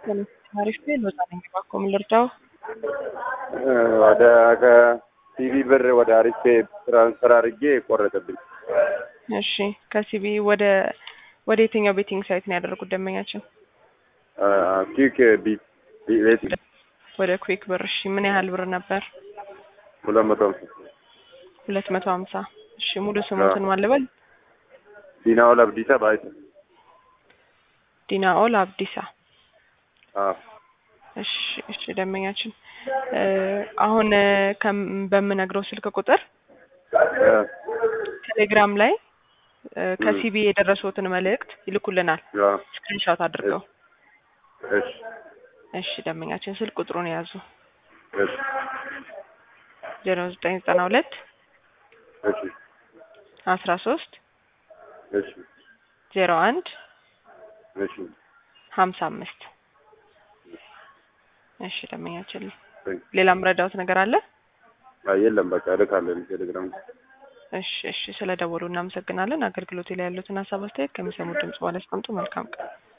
አሪፍ ነው። ለዛኔ ባቆም ልርዳው። ወደ ከሲቪ ብር ወደ አሪፍ ትራንስፈር አድርጌ ቆረጠብኝ። እሺ ከሲቪ ወደ የትኛው ቤቲንግ ሳይት ነው ያደረጉት ደንበኛችን? ኩዊክ ቤት ወደ ኩዊክ ብር። እሺ ምን ያህል ብር ነበር? 250። እሺ ሙሉ ስሙትን ማለበል? ዲናኦል አብዲሳ ባይታ። ዲናኦል አብዲሳ። እሺ ደንበኛችን አሁን በምነግረው ስልክ ቁጥር ቴሌግራም ላይ ከሲቢ የደረሱትን መልእክት ይልኩልናል ስክሪንሾት አድርገው። እሺ ደንበኛችን ስልክ ቁጥሩን ያዙ። 0992 13 01 55 እሺ ደንበኛችን ሌላም ረዳውት ነገር አለ? የለም በቃ ልካለሁ ቴሌግራም። እሺ ስለደወሉ እናመሰግናለን። አገልግሎት ላይ ያሉትን ሀሳብ አስተያየት ከሚሰሙት ድምጽ በኋላ አስቀምጡ። መልካም ቀን።